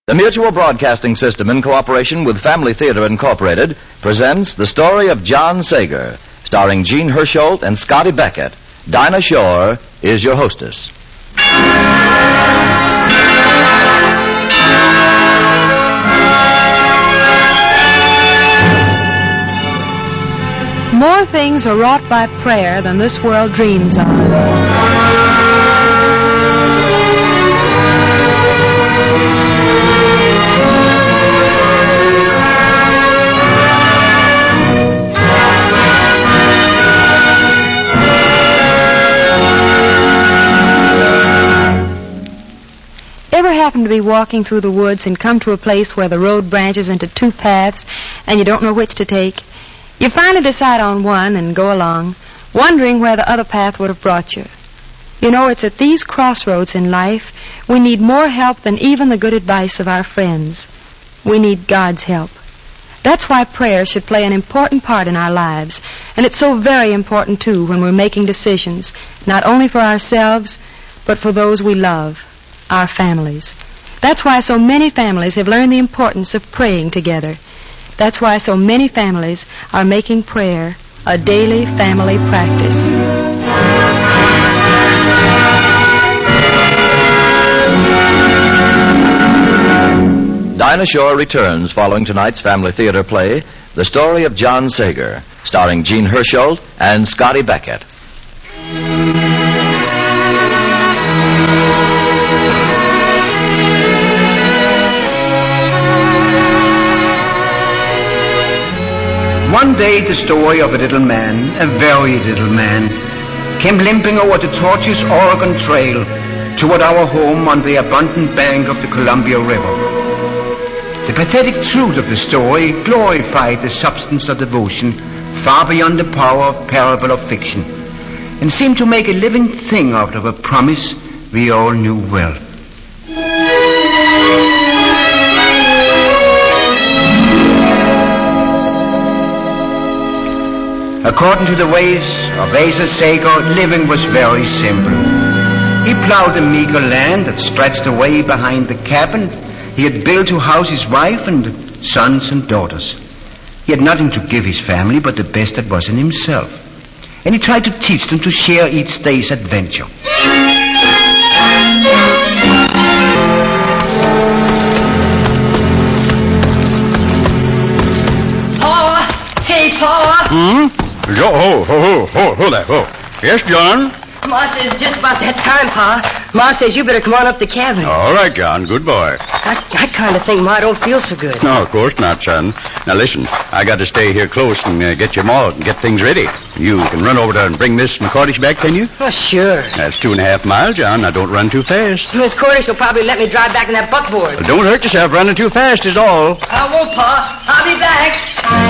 The Mutual Broadcasting System, in cooperation with Family Theater Incorporated, presents the story of John Sager, starring Gene Hersholt and Scotty Beckett. Dinah Shore is your hostess. More things are wrought by prayer than this world dreams of. Ever happen to be walking through the woods and come to a place where the road branches into two paths and you don't know which to take? You finally decide on one and go along, wondering where the other path would have brought you. You know, it's at these crossroads in life we need more help than even the good advice of our friends. We need God's help. That's why prayer should play an important part in our lives, and it's so very important, too, when we're making decisions, not only for ourselves, but for those we love, our families. That's why so many families have learned the importance of praying together. That's why so many families are making prayer a daily family practice. Dinah Shore returns following tonight's Family Theater play, The Story of John Sager, starring Gene Hersholt and Scotty Beckett. One day the story of a little man, a very little man, came limping over the tortuous Oregon Trail toward our home on the abundant bank of the Columbia River. The pathetic truth of the story glorified the substance of devotion far beyond the power of parable or fiction, and seemed to make a living thing out of a promise we all knew well. According to the ways of Asa Sager, living was very simple. He plowed the meager land that stretched away behind the cabin he had built to house his wife and sons and daughters. He had nothing to give his family but the best that was in himself. And he tried to teach them to share each day's adventure. Pa! Hey, Pa! Hold there. Yes, John? Ma says just about that time, Pa. Ma says you better come on up the cabin. All right, John. Good boy. I kind of think Ma don't feel so good. No, of course not, son. Now, listen. I got to stay here close and get you mauled and get things ready. You can run over there and bring Miss McCordish back, can you? Oh, sure. That's 2.5 miles, John. Now, don't run too fast. Miss Cordish will probably let me drive back in that buckboard. Well, don't hurt yourself running too fast is all. I won't, Pa. I'll be back.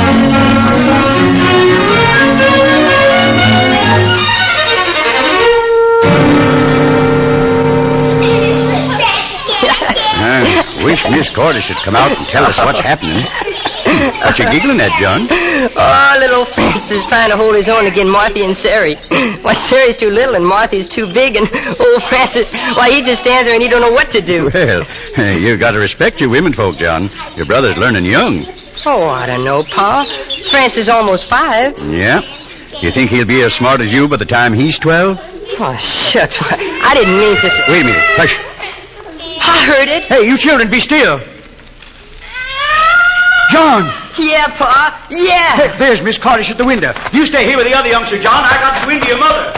Wish Miss Cordish would come out and tell us what's happening. What you giggling at, John? Oh, little Francis is trying to hold his own against Marthy and Sari. Why, Sari's too little and Marthy's too big, and old Francis, why, he just stands there and he don't know what to do. Well, you got to respect your women folk, John. Your brother's learning young. Oh, I don't know, Pa. Francis is almost 5. Yeah? You think he'll be as smart as you by the time he's 12? Oh, shucks. I didn't mean to say... Wait a minute. Hush. I heard it. Hey, you children, be still. John! Yeah, Pa. Yeah. Hey, there's Miss Cordish at the window. You stay here with the other youngster, John. I got to go into your mother.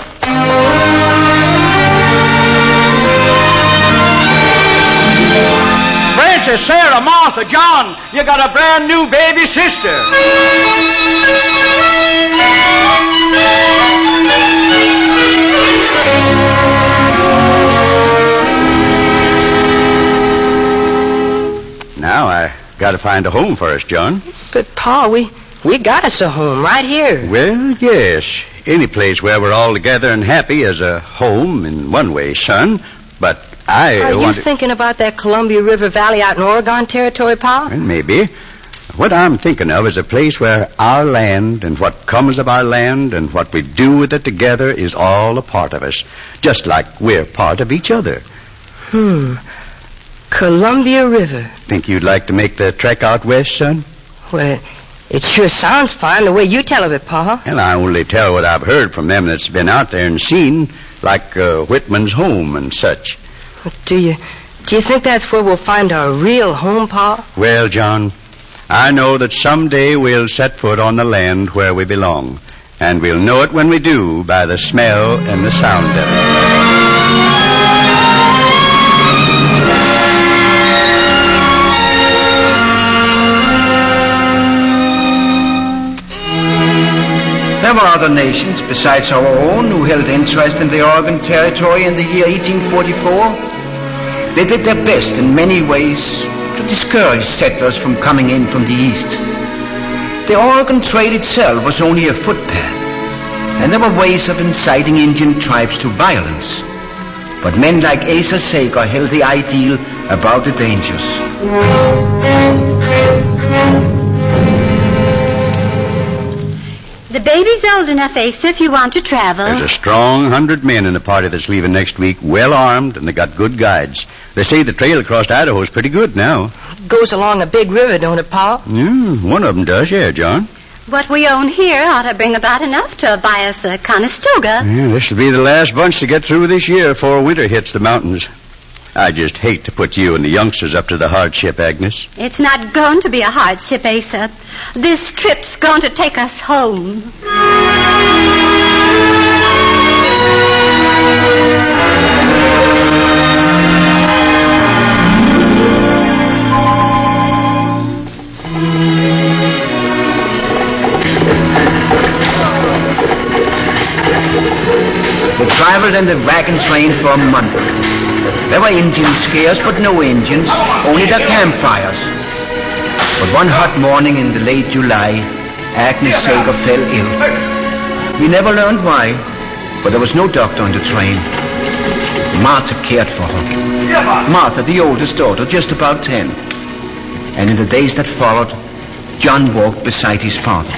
Francis, Sarah, Martha, John, you got a brand new baby sister. Now I got to find a home for us, John. But, Pa, we got us a home right here. Well, yes. Any place where we're all together and happy is a home in one way, son. But Are you thinking about that Columbia River Valley out in Oregon Territory, Pa? Well, maybe. What I'm thinking of is a place where our land and what comes of our land and what we do with it together is all a part of us, just like we're part of each other. Columbia River. Think you'd like to make the trek out west, son? Well, it sure sounds fine the way you tell of it, Pa. Well, I only tell what I've heard from them that's been out there and seen, like Whitman's home and such. Do you think that's where we'll find our real home, Pa? Well, John, I know that someday we'll set foot on the land where we belong, and we'll know it when we do by the smell and the sound of it. There were other nations besides our own who held interest in the Oregon Territory in the year 1844. They did their best in many ways to discourage settlers from coming in from the east. The Oregon Trail itself was only a footpath, and there were ways of inciting Indian tribes to violence. But men like Asa Sager held the ideal about the dangers. The baby's old enough, Asa, if you want to travel. There's a strong 100 men in the party that's leaving next week, well armed, and they got good guides. They say the trail across Idaho is pretty good now. Goes along a big river, don't it, Pa? Yeah, one of them does, yeah, John. What we own here ought to bring about enough to buy us a Conestoga. Yeah, this will be the last bunch to get through this year before winter hits the mountains. I just hate to put you and the youngsters up to the hardship, Agnes. It's not going to be a hardship, Asa. This trip's going to take us home. We traveled in the wagon train for a month. There were Indian scares, but no Indians, only their campfires. But one hot morning in the late July, Agnes Sager fell ill. We never learned why, for there was no doctor on the train. Martha cared for her. Martha, the oldest daughter, just about 10. And in the days that followed, John walked beside his father.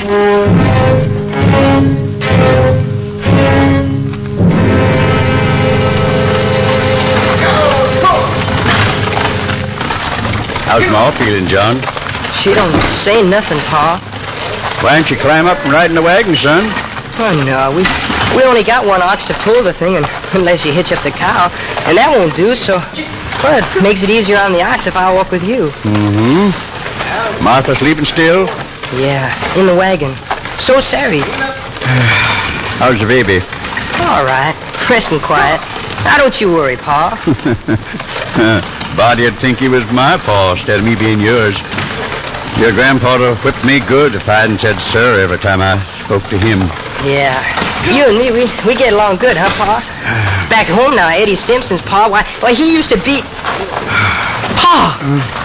How's Ma feeling, John? She don't say nothing, Pa. Why don't you climb up and ride in the wagon, son? Oh, no, we only got one ox to pull the thing, unless you hitch up the cow, and that won't do, so, well, it makes it easier on the ox if I walk with you. Mm-hmm. Martha sleeping still? Yeah, in the wagon. So sorry. How's the baby? All right, resting quiet. Now, don't you worry, Pa. Body'd think he was my pa instead of me being yours. Your grandfather whipped me good if I hadn't said sir every time I spoke to him. Yeah. You and me, we get along good, huh, Pa? Back at home now, Eddie Stimson's Pa, why, he used to beat... Pa!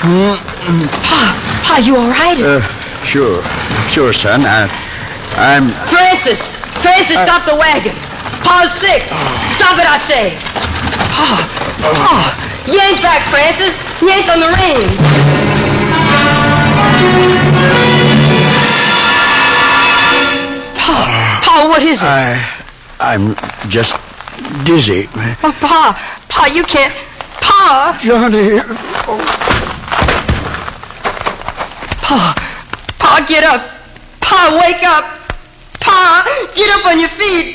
Pa, you all right? Sure, son. I'm... Francis, stop the wagon. Pa's sick. Stop it, I say. Pa, yank back, Francis. Yank on the reins. Pa, what is it? I'm just dizzy. Oh, Pa, you can't... Pa! Johnny. Pa, get up. Pa, wake up. Pa, get up on your feet.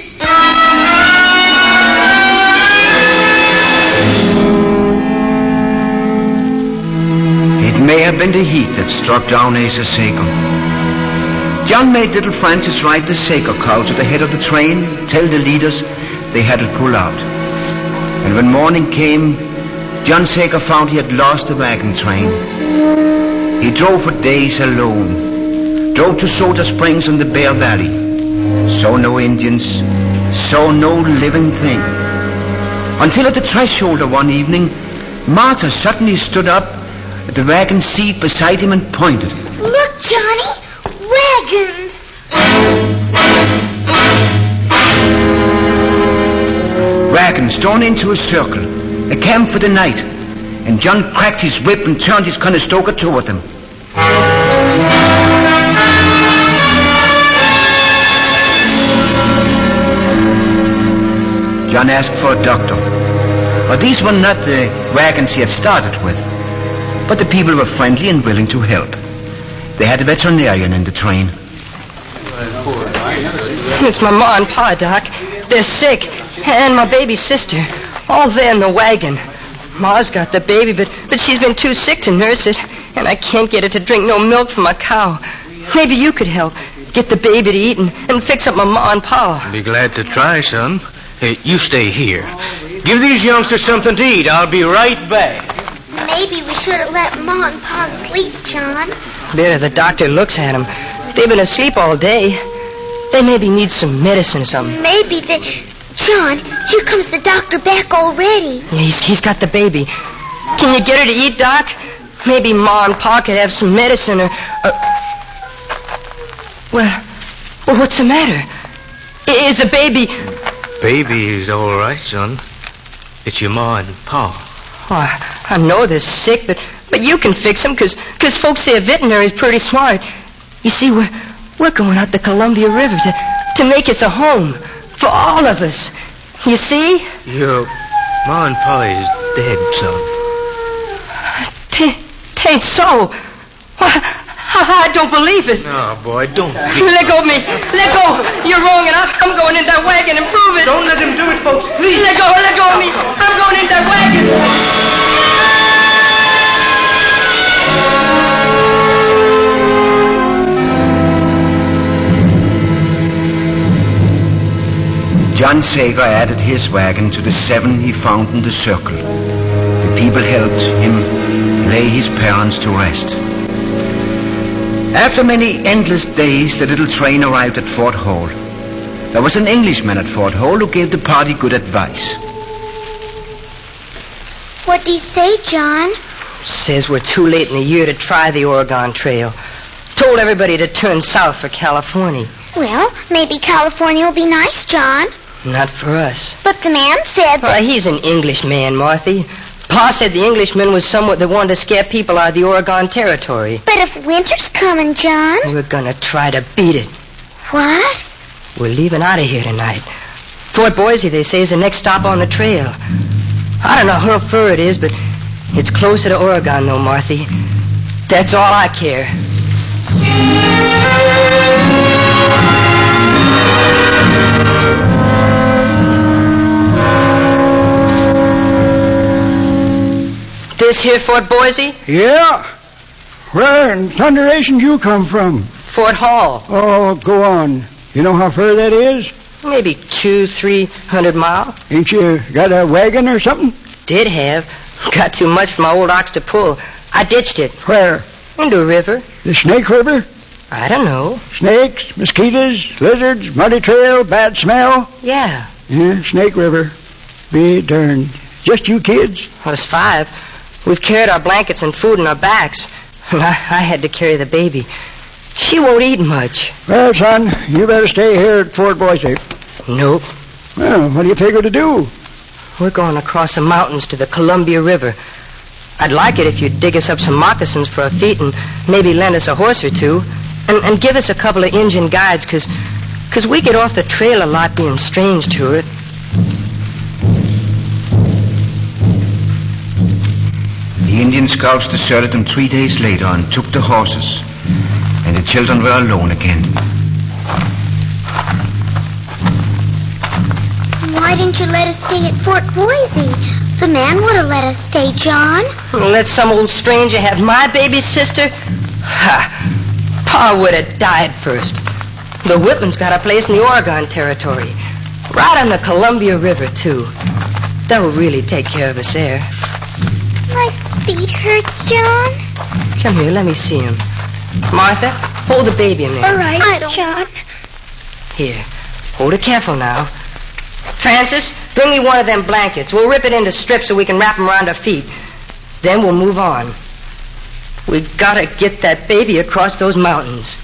It may have been the heat that struck down Asa Sager. John made little Francis ride the Sager cow to the head of the train, tell the leaders they had to pull out. And when morning came, John Sager found he had lost the wagon train. He drove for days alone, drove to Soda Springs in the Bear Valley. Saw no Indians, saw no living thing. Until at the threshold of one evening, Martha suddenly stood up at the wagon seat beside him and pointed. Look, Johnny, wagons. Wagons drawn into a circle, a camp for the night, and John cracked his whip and turned his Conestoga toward them. John asked for a doctor. But these were not the wagons he had started with. But the people were friendly and willing to help. They had a veterinarian in the train. It's my ma and pa, Doc. They're sick. And my baby sister. All there in the wagon. Ma's got the baby, but she's been too sick to nurse it. And I can't get her to drink no milk from my cow. Maybe you could help. Get the baby to eat and fix up my ma and pa. Be glad to try, son. Hey, you stay here. Give these youngsters something to eat. I'll be right back. Maybe we should have let Ma and Pa sleep, John. There, the doctor looks at them. They've been asleep all day. They maybe need some medicine or something. Maybe they... John, here comes the doctor back already. Yeah, he's got the baby. Can you get her to eat, Doc? Maybe Ma and Pa could have some medicine or... Well, what's the matter? Is the baby... Baby's all right, son. It's your ma and pa. Oh, I know they're sick, but you can fix them because folks say a veterinary's pretty smart. You see, we're going out the Columbia River to make us a home for all of us. You see? Your ma and pa is dead, son. Tain't so. I don't believe it. No, boy, don't. Let go of me. Let go. You're wrong, and I'm going in that wagon and prove it. Don't let him do it, folks. Please. Let go of me. I'm going in that wagon. John Sager added his wagon to the 7 he found in the circle. The people helped him lay his parents to rest. After many endless days, the little train arrived at Fort Hall. There was an Englishman at Fort Hall who gave the party good advice. What'd he say, John? Says we're too late in the year to try the Oregon Trail. Told everybody to turn south for California. Well, maybe California will be nice, John. Not for us. But the man said that... He's an English man, Marthy. Pa said the Englishman was someone that wanted to scare people out of the Oregon Territory. But if winter's coming, John... We're gonna try to beat it. What? We're leaving out of here tonight. Fort Boise, they say, is the next stop on the trail. I don't know how far it is, but it's closer to Oregon, though, Marthy. That's all I care. This here Fort Boise? Yeah. Where in thunderation you come from? Fort Hall. Oh, go on. You know how far that is? Maybe 200-300 miles. Ain't you got a wagon or something? Did have. Got too much for my old ox to pull. I ditched it. Where? Into a river. The Snake River? I don't know. Snakes, mosquitoes, lizards, muddy trail, bad smell? Yeah. Yeah, Snake River. Be darned. Just you kids? Us 5. We've carried our blankets and food in our backs. I had to carry the baby. She won't eat much. Well, son, you better stay here at Fort Boise. Nope. Well, what do you figure to do? We're going across the mountains to the Columbia River. I'd like it if you'd dig us up some moccasins for our feet and maybe lend us a horse or two and give us a couple of Indian guides because we get off the trail a lot being strange to it. The Indian scouts deserted them 3 days later and took the horses, and the children were alone again. Why didn't you let us stay at Fort Boise? The man would have let us stay, John. Let some old stranger have my baby sister? Ha! Pa would have died first. The Whitmans got a place in the Oregon Territory. Right on the Columbia River, too. They'll really take care of us there. My feet hurt, John. Come here, let me see him. Martha, hold the baby in there. All right, I don't... John. Here, hold it careful now. Francis, bring me one of them blankets. We'll rip it into strips so we can wrap them around our feet. Then we'll move on. We've got to get that baby across those mountains.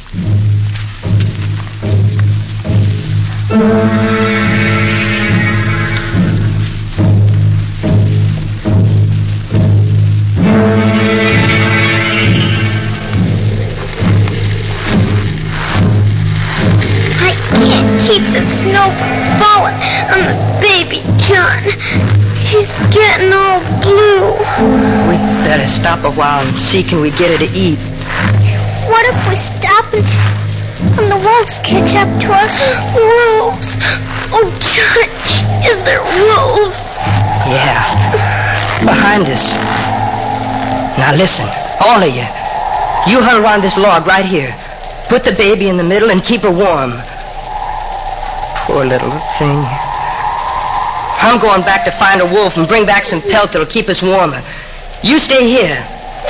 Keep the snow from falling on the baby, John. She's getting all blue. We better stop stop a while and see can we get her to eat. What if we stop and the wolves catch up to us? Wolves! Oh, John, is there wolves? Yeah. Behind us. Now listen, all of you. You huddle around this log right here. Put the baby in the middle and keep her warm. Poor little thing. I'm going back to find a wolf and bring back some pelt that'll keep us warmer. You stay here.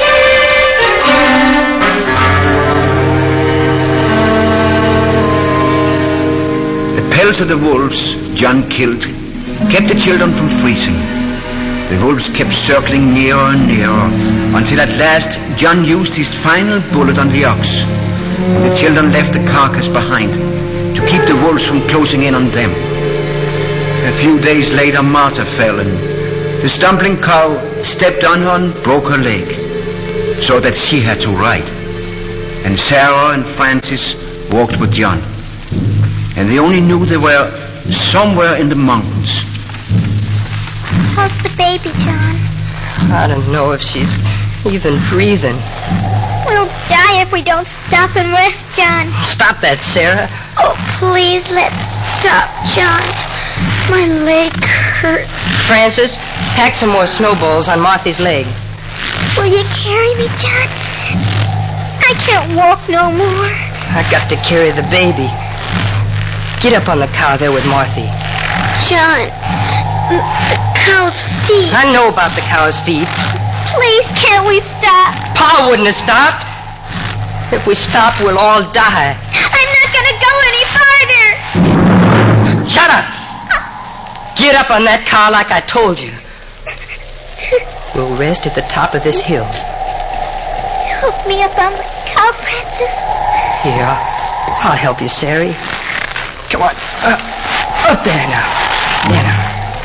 The pelts of the wolves John killed kept the children from freezing. The wolves kept circling nearer and nearer until at last John used his final bullet on the ox. And the children left the carcass behind to keep the wolves from closing in on them. A few days later, Martha fell, and the stumbling cow stepped on her and broke her leg, so that she had to ride. And Sarah and Francis walked with John. And they only knew they were somewhere in the mountains. How's the baby, John? I don't know if she's even breathing. We'll die if we don't stop and rest, John. Stop that, Sarah. Oh, please, let's stop, John. My leg hurts. Francis, pack some more snowballs on Marthy's leg. Will you carry me, John? I can't walk no more. I got to carry the baby. Get up on the cow there with Marthy. John, the cow's feet. I know about the cow's feet. Please, can't we stop? Pa wouldn't have stopped. If we stop, we'll all die. I'm not going to go any farther. Shut up! Get up on that cow like I told you. We'll rest at the top of this hill. Hook me up on the cow, Francis. Here, I'll help you, Sari. Come on. Up there now. There now.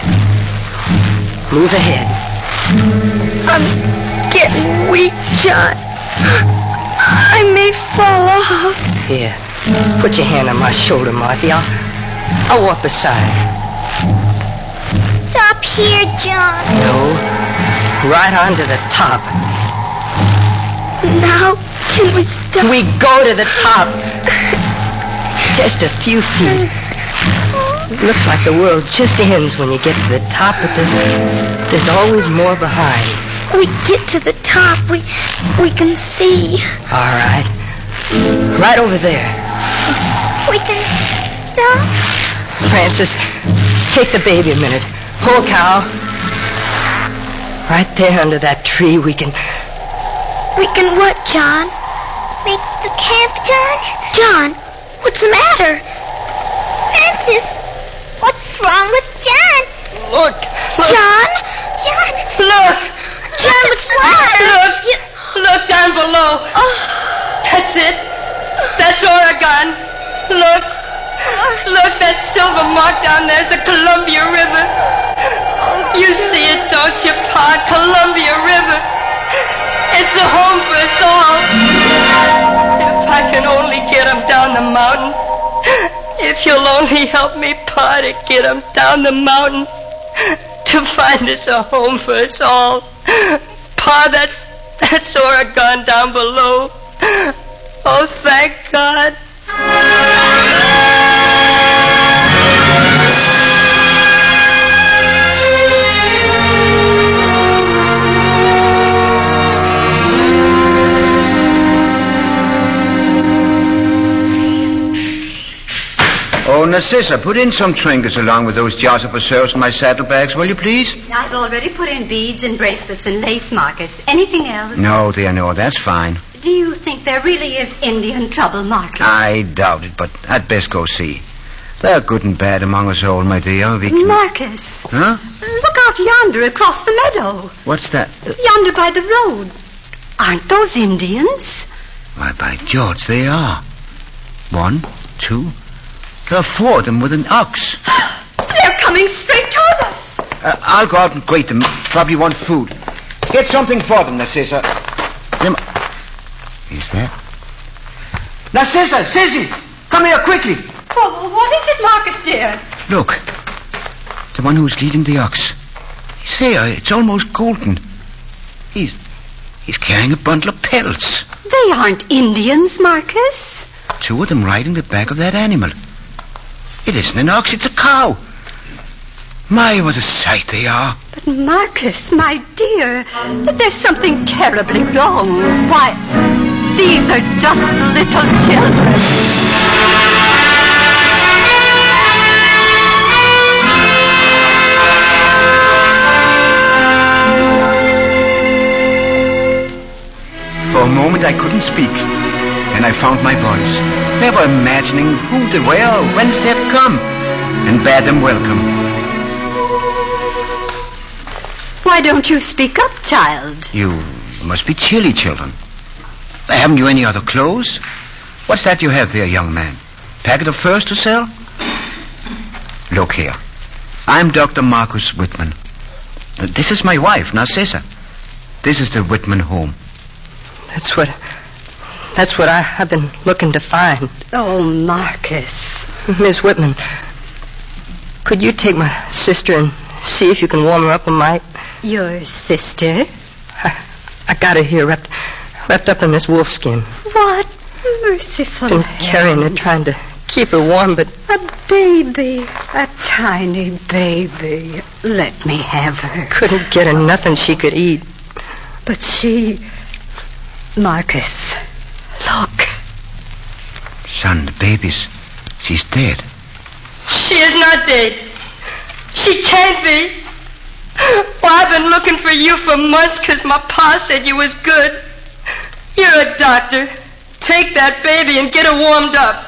Move ahead. I'm getting weak, John. I may fall off. Here, put your hand on my shoulder, Marthy. I'll walk beside. Stop here, John. No, right on to the top. Now, can we stop? We go to the top. Just a few feet. It looks like the world just ends when you get to the top, but there's always more behind. We get to the top. We can see. All right. Right over there. We can stop. Francis, take the baby a minute. Hold cow. Right there under that tree, we can... We can what, John? Make the camp, John? John, what's the matter? Francis, what's wrong with John? Look. John? John? Look. John, what's the matter? Look down below. Oh. That's it. That's Oregon. Look. Look, that silver mark down there's the Columbia River. You see it, don't you, Pa? Columbia River. It's a home for us all. If I can only get them down the mountain. If you'll only help me, Pa, to get them down the mountain. To find us a home for us all. Pa, that's Oregon down below. Oh, thank God. Oh, Narcissa, put in some trinkets along with those jars of preserves in my saddlebags, will you please? I've already put in beads and bracelets and lace markers. Anything else? No, dear, no, that's fine. Do you think there really is Indian trouble, Marcus? I doubt it, but I'd best go see. They're good and bad among us all, my dear. We can... Marcus. Huh? Look out yonder across the meadow. What's that? Yonder by the road. Aren't those Indians? Why, by George, they are. 1, 2... There are 4 of them with an ox. They're coming straight toward us. I'll go out and greet them. Probably want food. Get something for them, Narcissa. Is that? Narcissa! Sissy! Come here quickly! Oh, what is it, Marcus, dear? Look. The one who's leading the ox. His hair, it's almost golden. He's He's carrying a bundle of pelts. They aren't Indians, Marcus. 2 of them riding the back of that animal. It isn't an ox, it's a cow. My, what a sight they are. But Marcus, my dear, there's something terribly wrong. Why, these are just little children. For a moment I couldn't speak. Then I found my voice, never imagining who they were or whence they had come, and bade them welcome. Why don't you speak up, child? You must be chilly, children. Haven't you any other clothes? What's that you have there, young man? Packet of furs to sell? Look here. I'm Dr. Marcus Whitman. This is my wife, Narcissa. This is the Whitman home. That's what I've been looking to find. Oh, Marcus. Miss Whitman, could you take my sister and see if you can warm her up a mite? Your sister? I got her here wrapped up in this wolfskin. What merciful Been carrying her, trying to keep her warm, but... A baby. A tiny baby. Let me have her. Couldn't get her nothing she could eat. But she... Marcus, look. Son, the baby's... She's dead. She is not dead. She can't be. Well, I've been looking for you for months because my pa said you was good. You're a doctor. Take that baby and get her warmed up.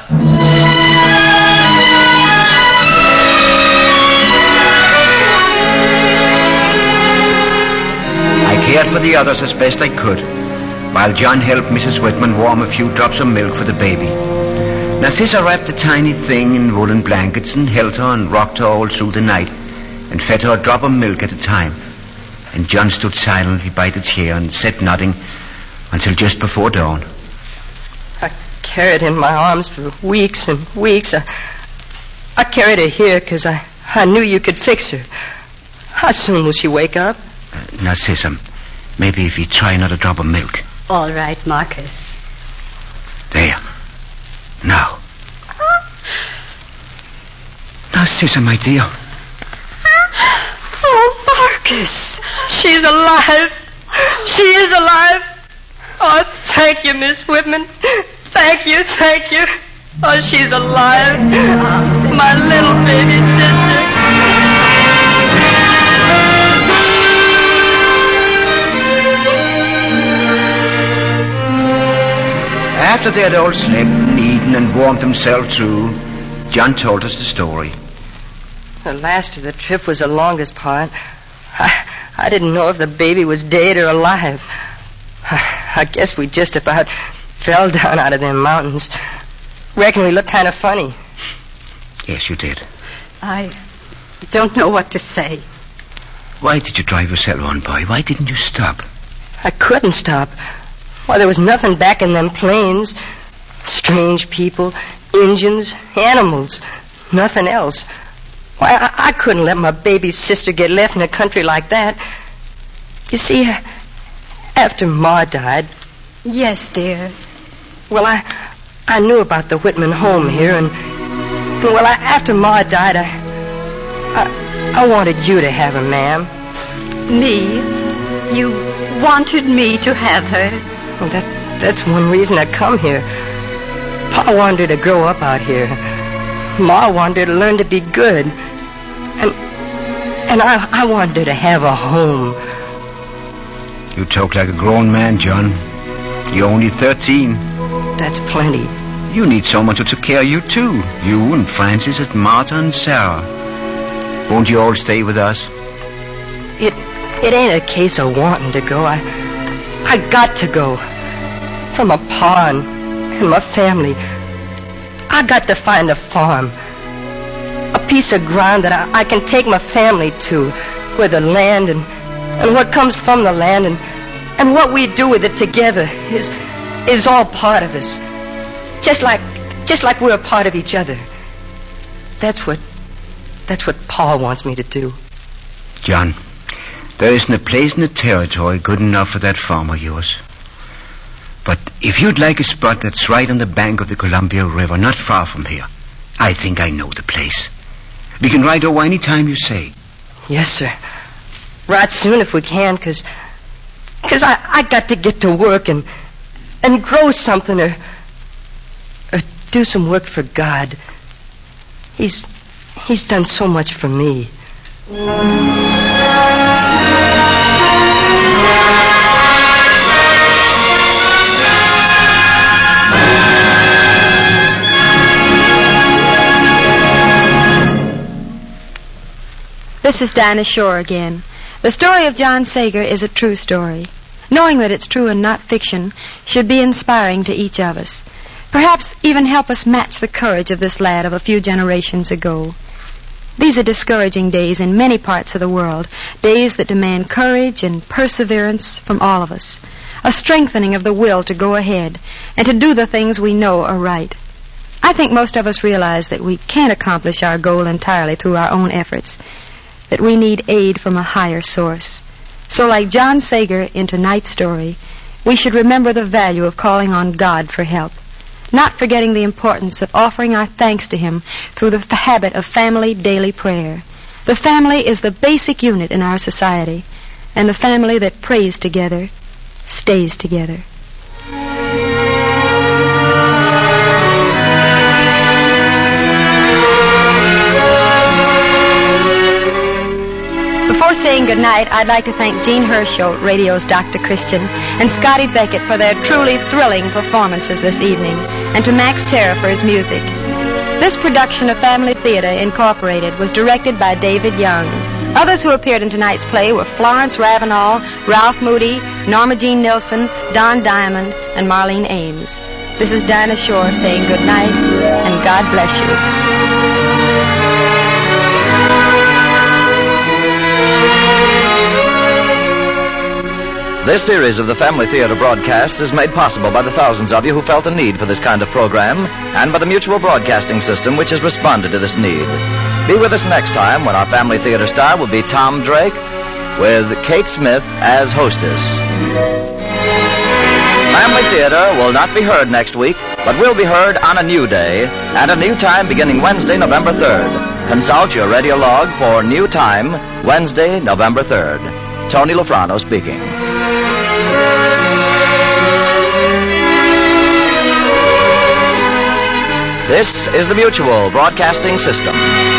I cared for the others as best I could, while John helped Mrs. Whitman warm a few drops of milk for the baby. Narcissa wrapped the tiny thing in woolen blankets and held her and rocked her all through the night and fed her a drop of milk at a time. And John stood silently by the chair and sat nodding until just before dawn. I carried her in my arms for weeks and weeks. I carried her here because I knew you could fix her. How soon will she wake up? Narcissa, maybe if you try another drop of milk. All right, Marcus. There. Now. Narcissa, my dear. Oh, Marcus. She's alive. She is alive. Oh, thank you, Miss Whitman. Thank you. Oh, she's alive. My little baby sister. After they had all slept and eaten and warmed themselves through, John told us the story. The last of the trip was the longest part. I didn't know if the baby was dead or alive. I guess we just about fell down out of them mountains. Reckon we looked kind of funny. Yes, you did. I don't know what to say. Why did you drive yourself on, boy? Why didn't you stop? I couldn't stop. Why, there was nothing back in them plains. Strange people, Indians, animals, nothing else. Why, I couldn't let my baby sister get left in a country like that. You see, after Ma died... Yes, dear. Well, I knew about the Whitman home here, and after Ma died, I wanted you to have her, ma'am. Me? You wanted me to have her? Well, that's one reason I come here. Pa wanted her to grow up out here. Ma wanted her to learn to be good. And I wanted her to have a home. You talk like a grown man, John. You're only 13. That's plenty. You need someone to take care of you, too. You and Francis and Martha and Sarah. Won't you all stay with us? It ain't a case of wanting to go. I got to go. From my pa and my family. I got to find a farm. A piece of ground that I can take my family to, where the land and what comes from the land and what we do with it together is all part of us. Just like we're a part of each other. That's what Pa wants me to do. John, There isn't a place in the territory good enough for that farm of yours. But if you'd like a spot that's right on the bank of the Columbia River, not far from here, I think I know the place. We can ride over any time you say. Yes, sir. Right soon if we can, because I got to get to work and grow something or do some work for God. He's done so much for me. This is Dinah Shore again. The story of John Sager is a true story. Knowing that it's true and not fiction should be inspiring to each of us. Perhaps even help us match the courage of this lad of a few generations ago. These are discouraging days in many parts of the world, days that demand courage and perseverance from all of us, a strengthening of the will to go ahead and to do the things we know are right. I think most of us realize that we can't accomplish our goal entirely through our own efforts, that we need aid from a higher source. So like John Sager in tonight's story, we should remember the value of calling on God for help, not forgetting the importance of offering our thanks to Him through the habit of family daily prayer. The family is the basic unit in our society, and the family that prays together stays together. Before saying goodnight, I'd like to thank Gene Hersholt, radio's Dr. Christian, and Scotty Beckett for their truly thrilling performances this evening, and to Max Terra for his music. This production of Family Theater Incorporated was directed by David Young. Others who appeared in tonight's play were Florence Ravenel, Ralph Moody, Norma Jean Nilsson, Don Diamond, and Marlene Ames. This is Dinah Shore saying goodnight, and God bless you. This series of the Family Theater broadcasts is made possible by the thousands of you who felt a need for this kind of program, and by the Mutual Broadcasting System, which has responded to this need. Be with us next time when our Family Theater star will be Tom Drake, with Kate Smith as hostess. Family Theater will not be heard next week, but will be heard on a new day, at a new time beginning Wednesday, November 3rd. Consult your radio log for new time, Wednesday, November 3rd. Tony Lofrano speaking. This is the Mutual Broadcasting System.